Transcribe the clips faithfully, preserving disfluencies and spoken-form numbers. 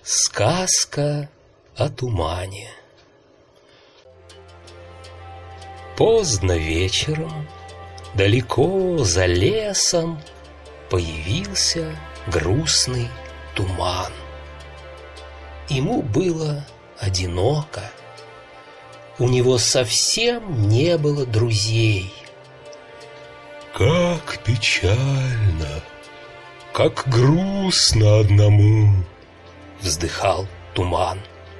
Сказка о тумане. Поздно вечером, далеко за лесом, появился грустный туман. Ему было одиноко. У него совсем не было друзей. Как печально, как грустно одному, вздыхал туман.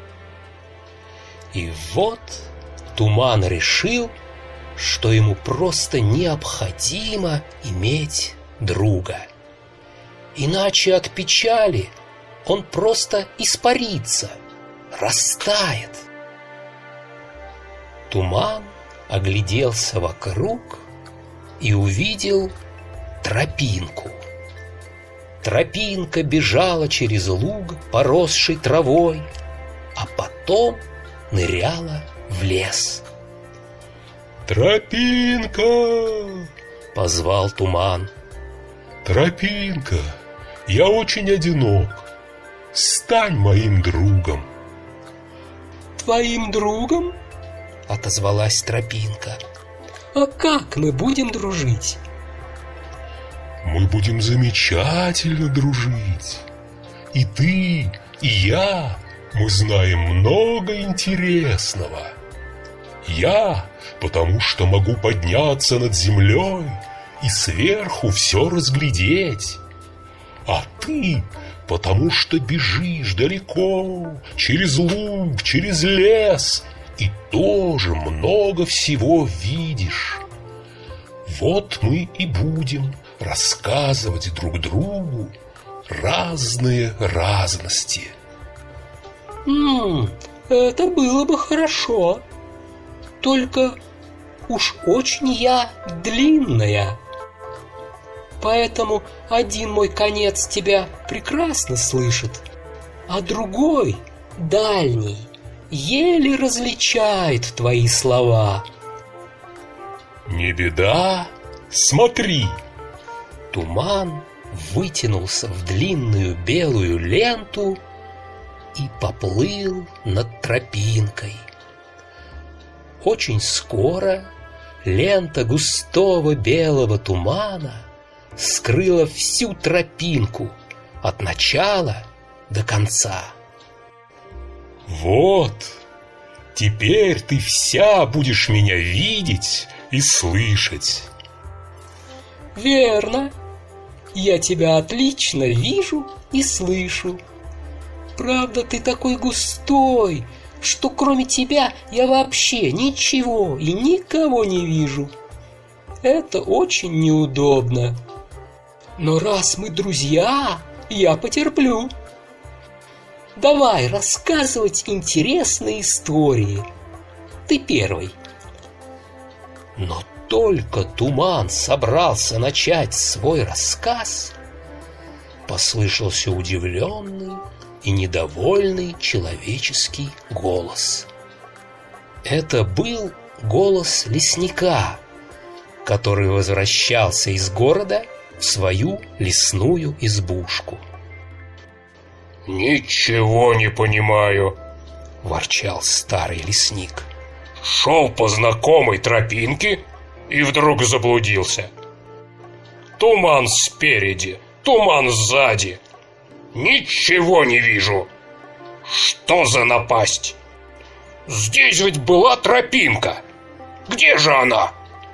И вот туман решил, что ему просто необходимо иметь друга. Иначе от печали он просто испарится, растает. Туман огляделся вокруг и увидел тропинку. Тропинка бежала через луг, поросший травой, а потом ныряла в лес. «Тропинка!» — позвал туман. «Тропинка, я очень одинок. Стань моим другом». «Твоим другом?» — отозвалась тропинка. «А как мы будем дружить?» «Мы будем замечательно дружить. И ты, и я, мы знаем много интересного. Я, потому что могу подняться над землей и сверху все разглядеть. А ты, потому что бежишь далеко, через луг, через лес, и тоже много всего видишь. Вот мы и будем рассказывать друг другу разные разности». «М-м, это было бы хорошо. Только уж очень я длинная. Поэтому один мой конец тебя прекрасно слышит, а другой, дальний, еле различает твои слова». «Не беда, смотри». Туман вытянулся в длинную белую ленту и поплыл над тропинкой. Очень скоро лента густого белого тумана скрыла всю тропинку от начала до конца. «Вот, теперь ты вся будешь меня видеть и слышать». «Верно, я тебя отлично вижу и слышу. Правда, ты такой густой, что кроме тебя я вообще ничего и никого не вижу. Это очень неудобно. Но раз мы друзья, я потерплю. Давай рассказывать интересные истории. Ты первый». Но только туман собрался начать свой рассказ, послышался удивленный и недовольный человеческий голос. Это был голос лесника, который возвращался из города в свою лесную избушку. «Ничего не понимаю», — ворчал старый лесник. «Шел по знакомой тропинке и вдруг заблудился. Туман спереди, туман сзади. Ничего не вижу. Что за напасть? Здесь ведь была тропинка. Где же она?»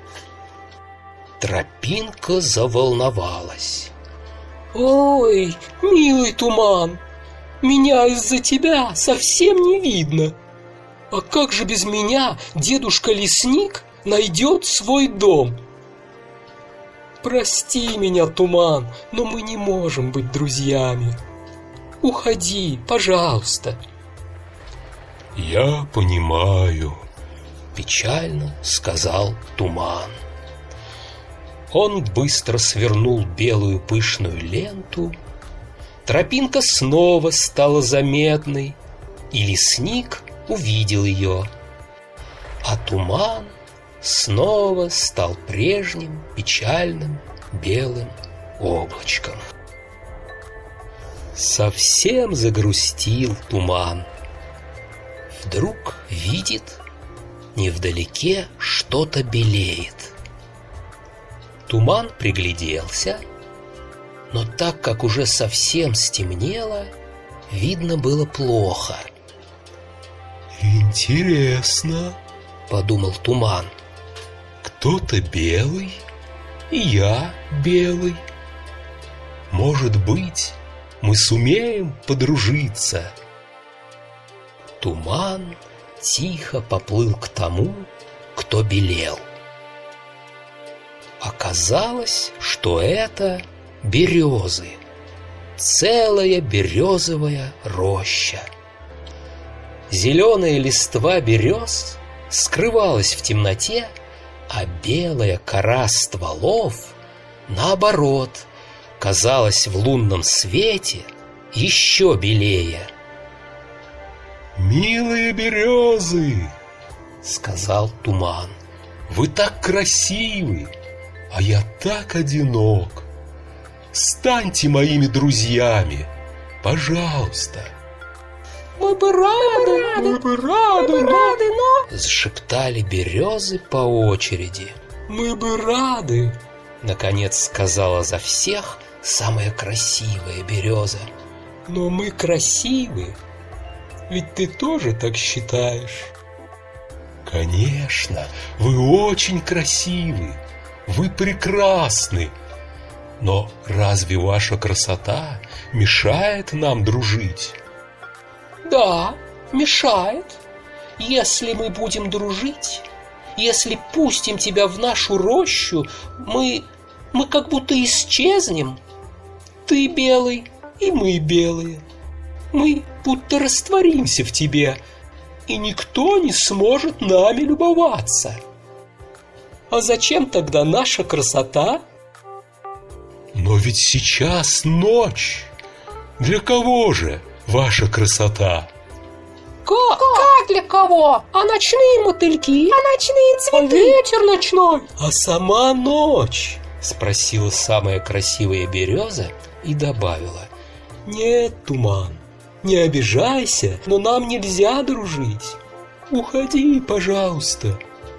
Тропинка заволновалась. «Ой, милый туман, меня из-за тебя совсем не видно. А как же без меня дедушка-лесник найдет свой дом? Прости меня, туман, но мы не можем быть друзьями. Уходи, пожалуйста». «Я понимаю», — печально сказал туман. Он быстро свернул белую пышную ленту. Тропинка снова стала заметной, и лесник увидел ее. А туман снова стал прежним печальным белым облачком. Совсем загрустил Туман. Вдруг видит, невдалеке что-то белеет. Туман пригляделся, но так как уже совсем стемнело, видно было плохо. «Интересно, — подумал Туман, — кто-то белый, и я белый. Может быть, мы сумеем подружиться». Туман тихо поплыл к тому, кто белел. Оказалось, что это березы, целая березовая роща. Зеленая листва берез скрывалась в темноте, а белая кора стволов, наоборот, казалась в лунном свете еще белее. «Милые березы, — сказал Туман, — вы так красивы, а я так одинок. Станьте моими друзьями, пожалуйста». «Мы бы рады, мы бы рады, мы бы рады, но...» Зашептали березы по очереди. «Мы бы рады!» Наконец сказала за всех самая красивая береза. «Но мы красивы, ведь ты тоже так считаешь?» «Конечно, вы очень красивы, вы прекрасны. Но разве ваша красота мешает нам дружить?» «Да, мешает. Если мы будем дружить, если пустим тебя в нашу рощу, мы, мы как будто исчезнем. Ты белый, и мы белые. Мы будто растворимся в тебе, и никто не сможет нами любоваться. А зачем тогда наша красота?» «Но ведь сейчас ночь. Для кого же ваша красота?» Как? Как для кого? А ночные мотыльки? А ночные цветы? А ветер ночной? А сама ночь? Спросила самая красивая береза и добавила: «Нет, Туман, не обижайся, но нам нельзя дружить. Уходи, пожалуйста».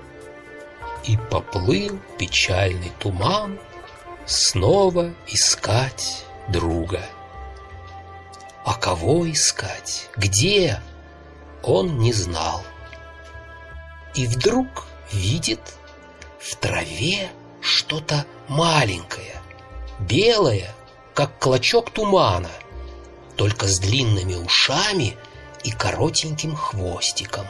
И поплыл печальный Туман снова искать друга. А кого искать? Где? Он не знал. И вдруг видит в траве что-то маленькое, белое, как клочок тумана, только с длинными ушами и коротеньким хвостиком.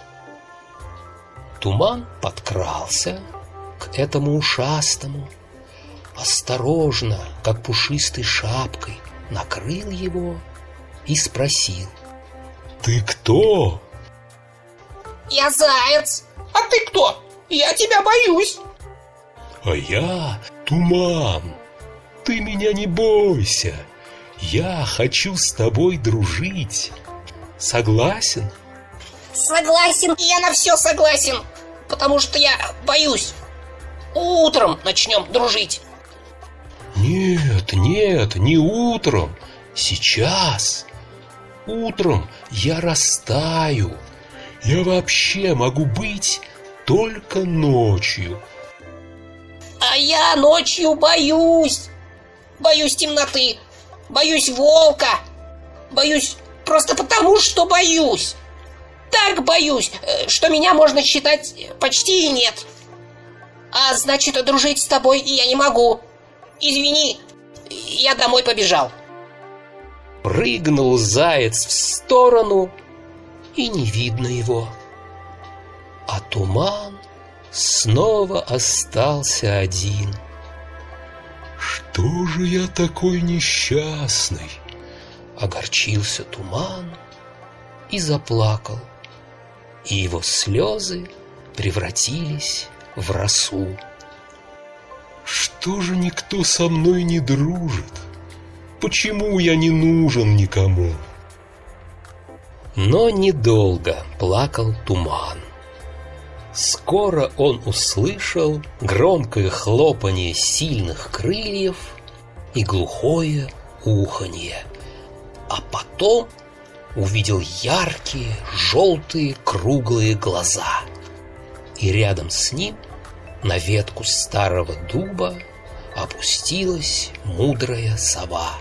Туман подкрался к этому ушастому, осторожно, как пушистой шапкой, накрыл его и спросил: «Ты кто?» «Я заяц. А ты кто? Я тебя боюсь». «А я Туман. Ты меня не бойся. Я хочу с тобой дружить. Согласен?» «Согласен, я на все согласен, потому что я боюсь. Утром начнем дружить». «Нет, нет, не утром. Сейчас. Утром я растаю. Я вообще могу быть только ночью». «А я ночью боюсь. Боюсь темноты, боюсь волка, боюсь просто потому, что боюсь. Так боюсь, что меня можно считать почти и нет. А значит, дружить с тобой я не могу. Извини, я домой побежал». Прыгнул заяц в сторону, и не видно его. А Туман снова остался один. «Что же я такой несчастный?» Огорчился Туман и заплакал, и его слезы превратились в росу. «Что же никто со мной не дружит? Почему я не нужен никому?» Но недолго плакал Туман. Скоро он услышал громкое хлопанье сильных крыльев и глухое уханье. а потом увидел яркие, желтые, круглые глаза. И рядом с ним на ветку старого дуба опустилась мудрая сова.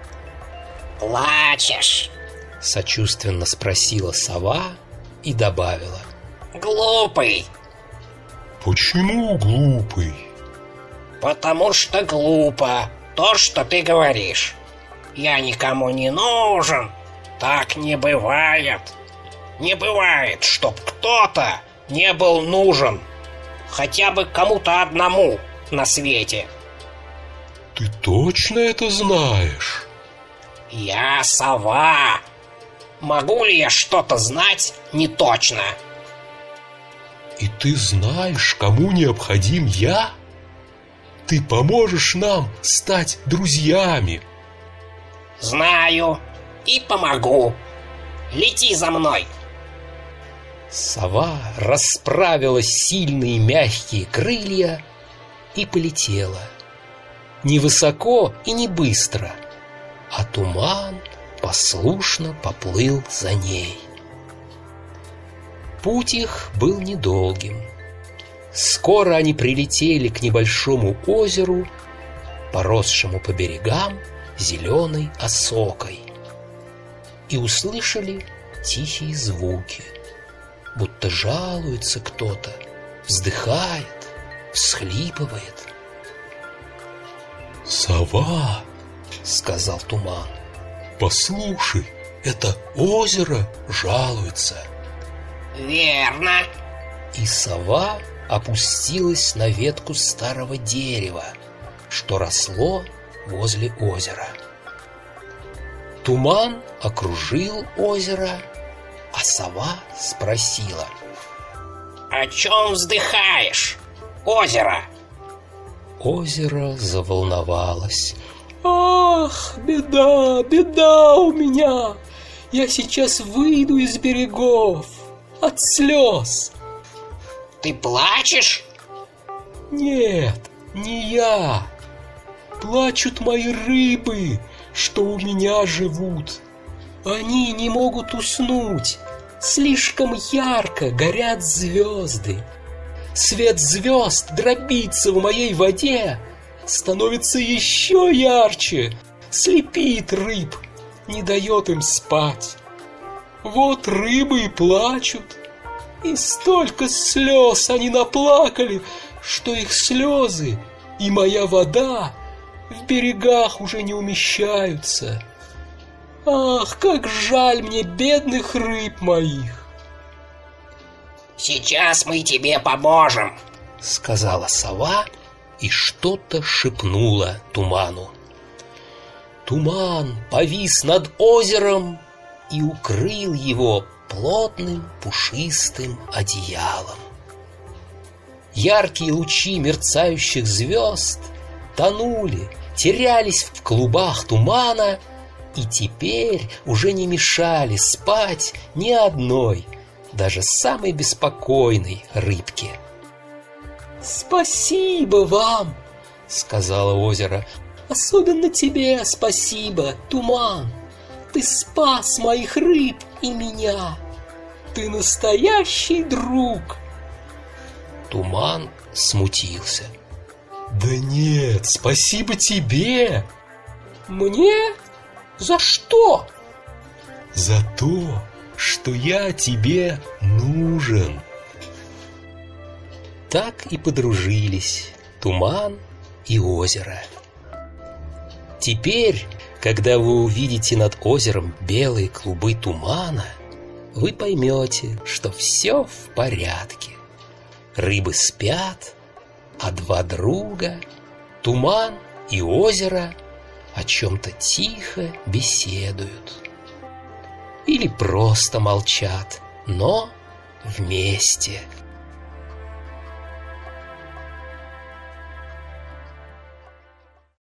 «Плачешь?» — сочувственно спросила сова и добавила. «Глупый!» Почему глупый? «Потому что глупо то, что ты говоришь. Я никому не нужен. Так не бывает. Не бывает, чтоб кто-то не был нужен. Хотя бы кому-то одному на свете». Ты точно это знаешь? «Я сова. Могу ли я что-то знать не точно?» И ты знаешь, кому необходим я? Ты поможешь нам стать друзьями. «Знаю и помогу. Лети за мной». Сова расправила сильные мягкие крылья и полетела. Не высоко и не быстро, а туман послушно поплыл за ней. Путь их был недолгим. Скоро они прилетели к небольшому озеру, поросшему по берегам зеленой осокой, и услышали тихие звуки, будто жалуется кто-то, вздыхает, всхлипывает. «Сова!» — сказал туман. «Послушай, это озеро жалуется». «Верно». И сова опустилась на ветку старого дерева, что росло возле озера. Туман окружил озеро, а сова спросила: «О чем вздыхаешь, озеро?» Озеро заволновалось. Ах, беда, беда у меня! Я сейчас выйду из берегов от слез. «Ты плачешь?» Нет, не я. Плачут мои рыбы, что у меня живут. Они не могут уснуть. Слишком ярко горят звезды. Свет звезд дробится в моей воде, становится еще ярче, слепит рыб, не дает им спать. Вот рыбы и плачут, и столько слез они наплакали, что их слезы и моя вода в берегах уже не умещаются. Ах, как жаль мне бедных рыб моих!» «Сейчас мы тебе поможем», — сказала сова и что-то шепнула туману. Туман повис над озером и укрыл его плотным пушистым одеялом. Яркие лучи мерцающих звезд тонули, терялись в клубах тумана и теперь уже не мешали спать ни одной, даже самой беспокойной рыбке. «Спасибо вам!» — сказала озеро. «Особенно тебе спасибо, туман! Ты спас моих рыб и меня! Ты настоящий друг!» Туман смутился. «Да нет, спасибо тебе!» «Мне? За что?» «За то, что я тебе нужен». Так и подружились туман и озеро. Теперь, когда вы увидите над озером белые клубы тумана, вы поймете, что все в порядке. Рыбы спят, а два друга, туман и озеро, о чем-то тихо беседуют. Или просто молчат, но вместе.